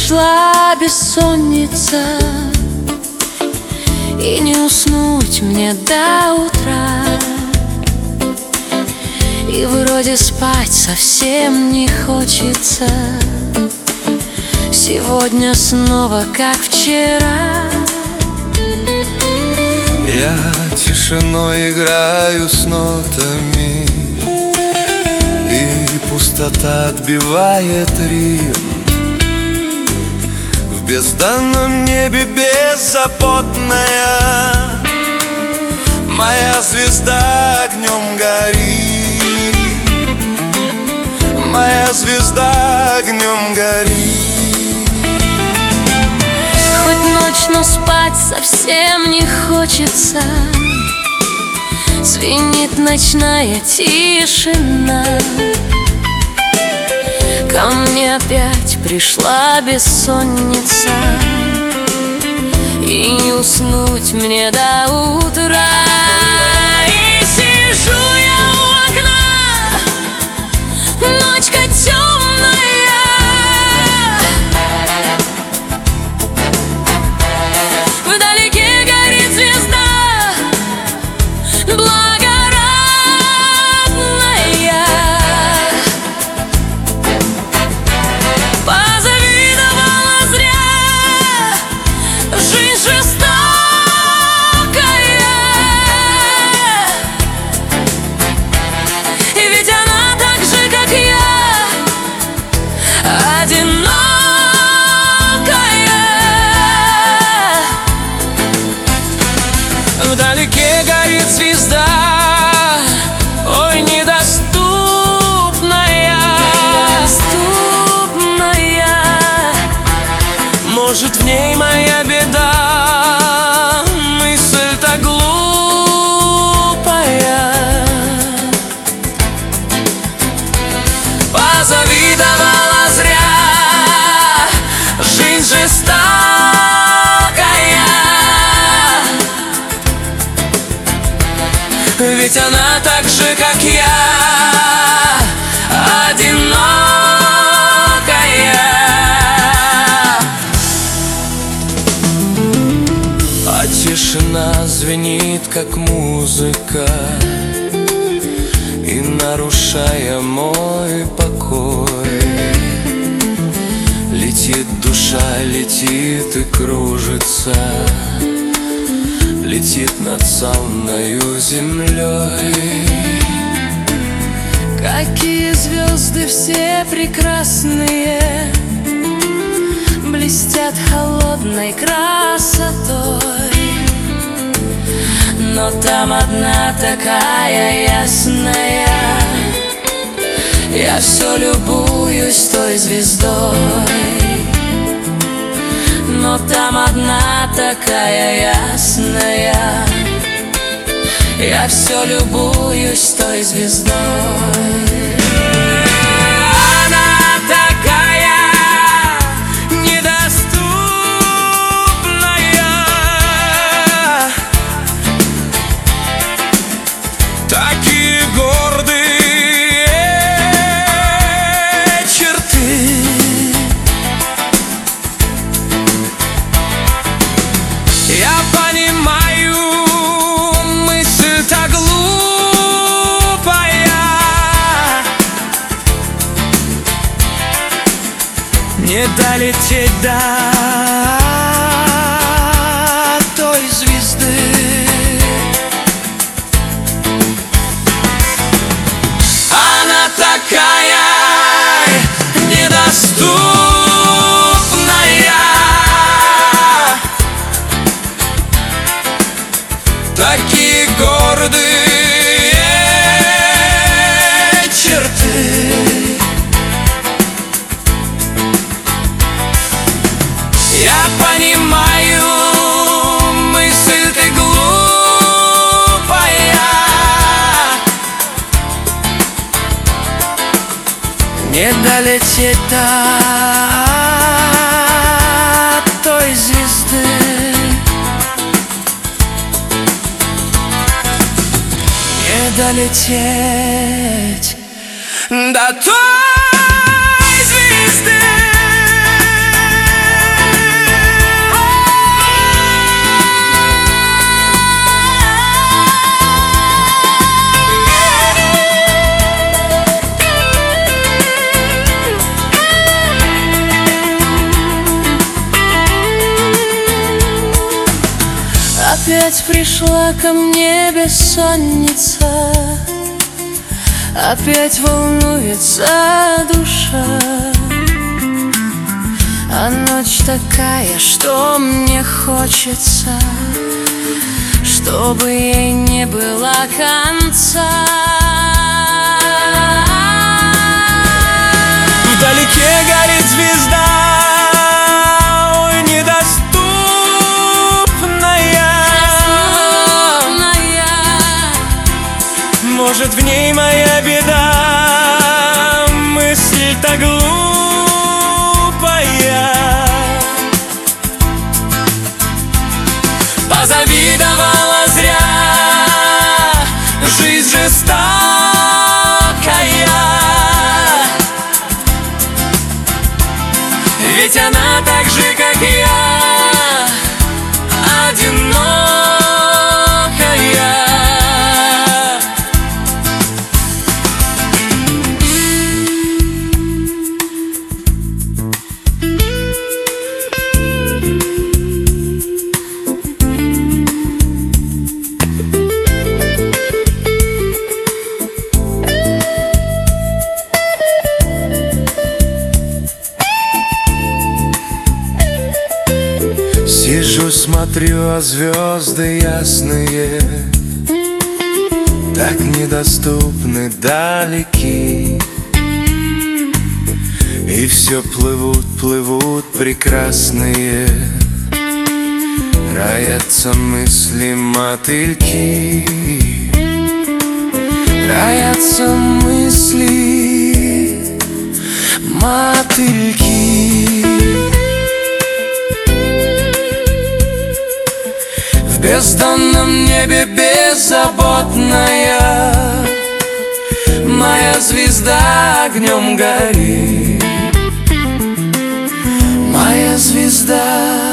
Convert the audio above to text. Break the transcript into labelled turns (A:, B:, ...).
A: пришла бессонница, и не уснуть мне до утра. И вроде спать совсем не хочется. Сегодня снова как вчера.
B: Я тишиной играю с нотами, и пустота отбивает ритм. В бездонном небе беззаботная моя звезда огнем горит. Моя звезда огнем горит.
A: Хоть ночь, но спать совсем не хочется. Звенит ночная тишина. Ко мне опять пришла бессонница, и не уснуть мне до утра. И сижу я у окна, ночка темная, вдалеке горит звезда благородная. Позавидовала зря жизнь жестокая, и ведь она так же, как я, одинокая. Вдалеке горит звезда, ой, недоступная. Может, в ней моя беда, мысль-то глупая. Позавидовала зря жизнь жестокая, ведь она так же, как я, одинокая. А тишина звенит, как музыка, и нарушая мой покой, летит душа, летит и кружится, летит над самою землей. Какие звезды все прекрасные, блестят холодной красотой. Но там одна такая ясная, я все любуюсь той звездой. Но там одна такая ясная, я все любуюсь той звездой. Она такая недоступная, такие гордые черты. Я понимаю, мысль-то глупая, не долететь до той звезды. Она такая недоступная, такие гордые черты. Я понимаю, мысль ты глупая, не долететь до той звезды. Не долететь до той звезды. Опять пришла ко мне бессонница, опять волнуется душа. А ночь такая, что мне хочется, чтобы ей не было конца.
B: Вдалеке горит звезда, ой, недоступная. Может, в ней моя беда, мысль-то глупая. Позавидовала зря, жизнь жестокая. Ведь она так же, как я, одинокая. Сижу, смотрю, а звезды ясные так недоступны, далеки. И все плывут, плывут прекрасные, роятся мысли мотыльки. Роятся мысли мотыльки. В бездонном небе беззаботная моя звезда огнем горит. Моя звезда